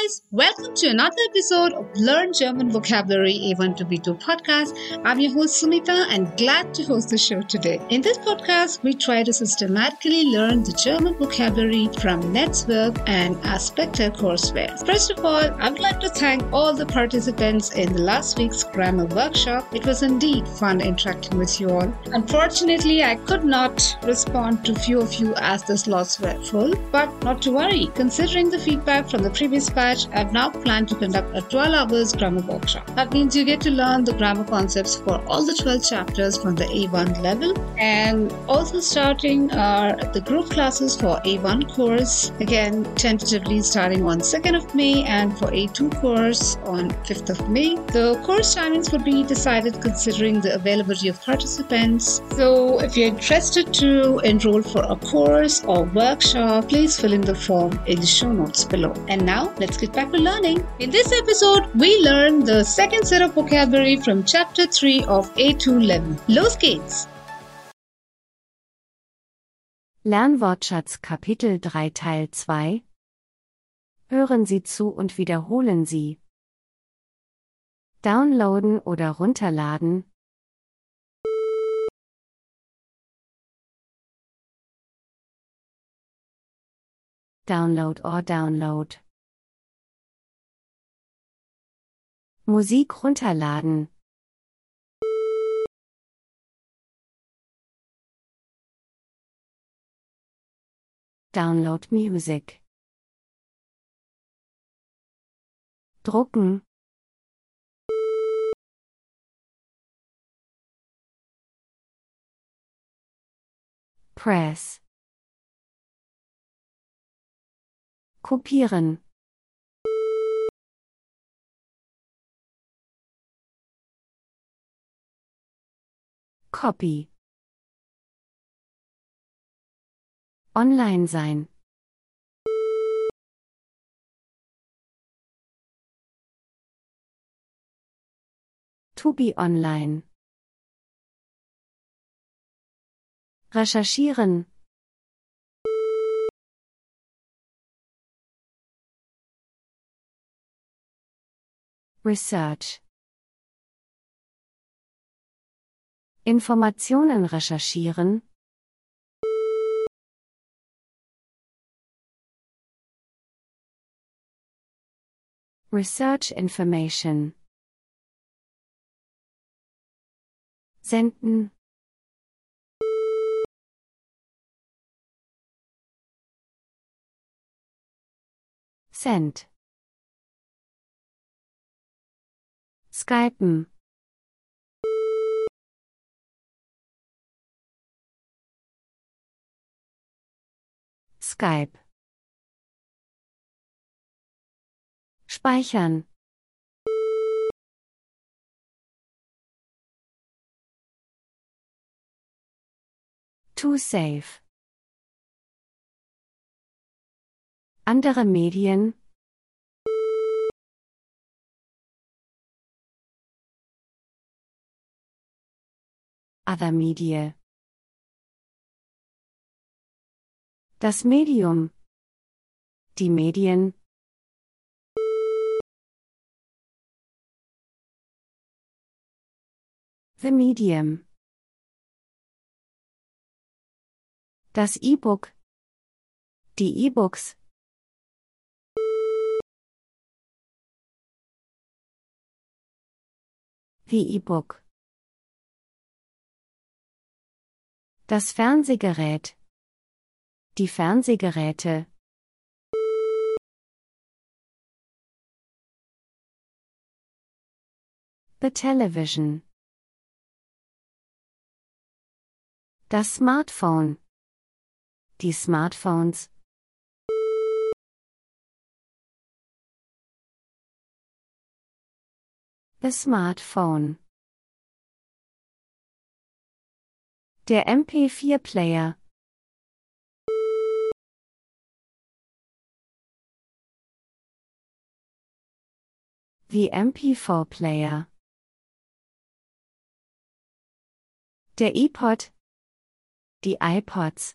guys, welcome to another episode of Learn German Vocabulary A1 to B2 podcast. I'm your host Sumita and glad to host the show today. In this podcast, we try to systematically learn the German vocabulary from Netzwerk and Aspekte courseware. First of all, I would like to thank all the participants in the last week's grammar workshop. It was indeed fun interacting with you all. Unfortunately, I could not respond to few of you as the slots were full, but not to worry. Considering the feedback from the previous batch, I've now planned to conduct a 12 hours grammar workshop. That means you get to learn the grammar concepts for all the 12 chapters from the A1 level, and also starting the group classes for A1 course, again tentatively starting on 2nd of May and for A2 course on 5th of May. The course timings would be decided considering the availability of participants. So if you're interested to enroll for a course or workshop, please fill in the form in the show notes below. And now let's get back to learning. In this episode, we learn the second set of vocabulary from chapter 3 of A2 level. Los geht's! Lernwortschatz Kapitel 3 Teil 2. Hören Sie zu und wiederholen Sie. Downloaden oder runterladen. Download or download. Musik runterladen. Download music. Drucken. Press. Kopieren. Copy. Online sein. To be online. Recherchieren. Research. Informationen recherchieren. Research information. Senden. Send. Skypen. Skype. Speichern. To save. Andere Medien. Other media. Das Medium. Die Medien. The medium. Das E-Book. Die E-Books. The E-Book. Das Fernsehgerät. Die Fernsehgeräte. The television. Das Smartphone. Die Smartphones. The smartphone. Der MP4-Player. The MP4-Player. Der iPod. Die iPods.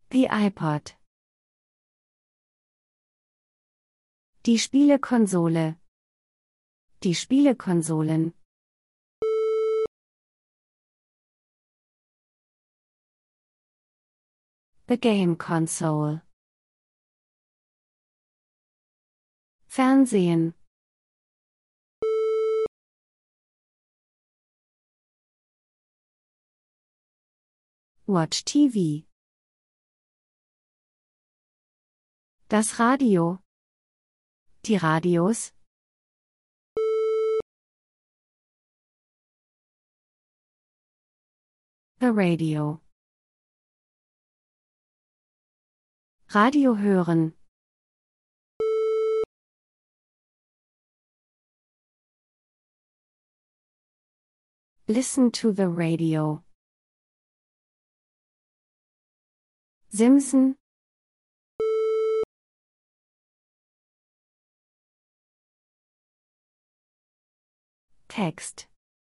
The iPod. Die Spielekonsole. Die Spielekonsolen. The game console. Fernsehen. Watch TV. Das Radio. Die Radios. The radio. Radio hören. Listen to the radio. Simpson. Text.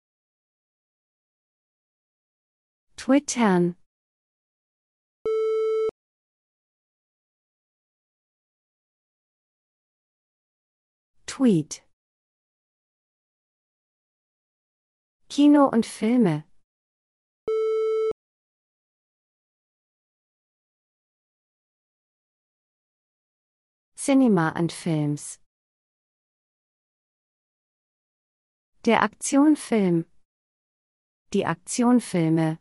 Twittern. Tweet. Kino und Filme. Cinema and Films. Der Aktionfilm. Die Aktionfilme.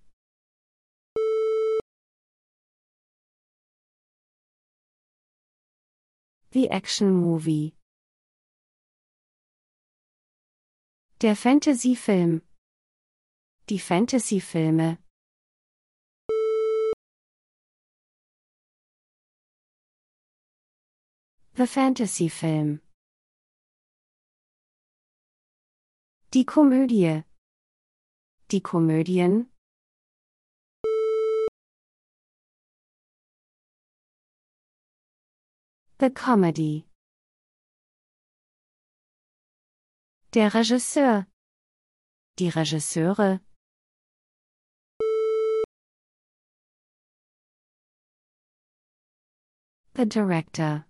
The Action Movie. Der Fantasyfilm. Die Fantasyfilme. The Fantasyfilm. Die Komödie. Die Komödien. The Comedy. Der Regisseur. Die Regisseure. The Director.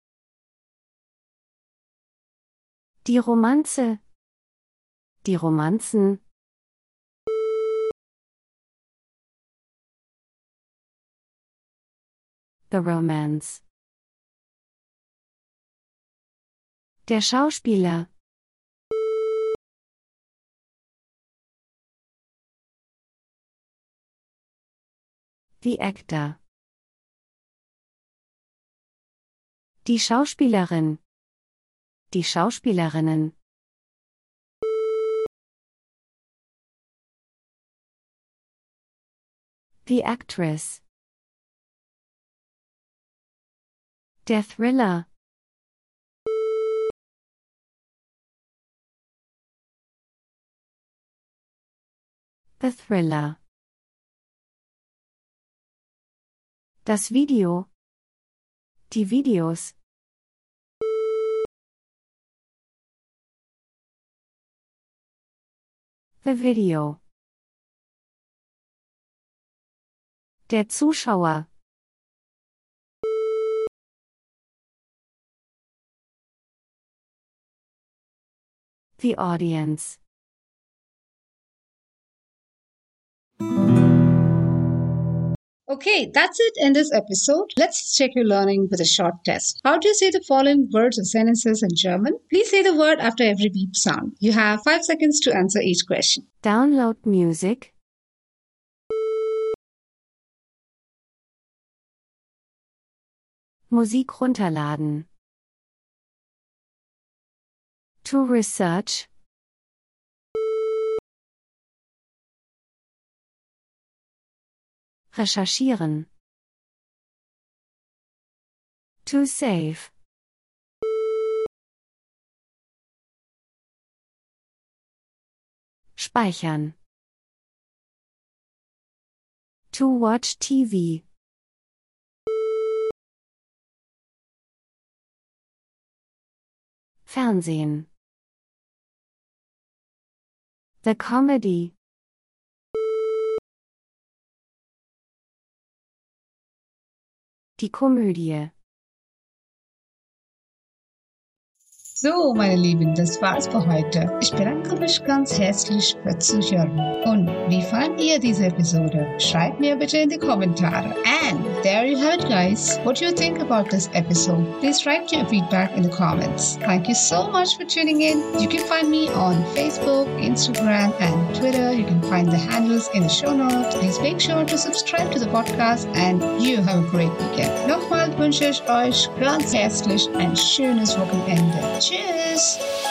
Die Romanze. Die Romanzen. The Romance. Der Schauspieler. The Actor. Die Schauspielerin. Die Schauspielerinnen. The Actress. Der Thriller. The Thriller. Das Video. Die Videos. The Video. Der Zuschauer. The Audience. Okay, that's it in this episode. Let's check your learning with a short test. How do you say the following words or sentences in German? Please say the word after every beep sound. You have 5 seconds to answer each question. Download music. Musik runterladen. To research. Recherchieren. To save. Speichern. To watch TV. Fernsehen. The Comedy. Die Komödie. So, meine Lieben, das war's für heute. Ich bedanke mich ganz herzlich fürs Zuhören. Und wie fandet ihr diese Episode? Schreibt mir bitte in die Kommentare. And there you have it, guys. What do you think about this episode? Please write your feedback in the comments. Thank you so much for tuning in. You can find me on Facebook, Instagram, and Twitter. You can find the handles in the show notes. Please make sure to subscribe to the podcast and you have a great weekend. Nochmal wünsche ich euch ganz herzlich ein schönes Wochenende. Tschüss!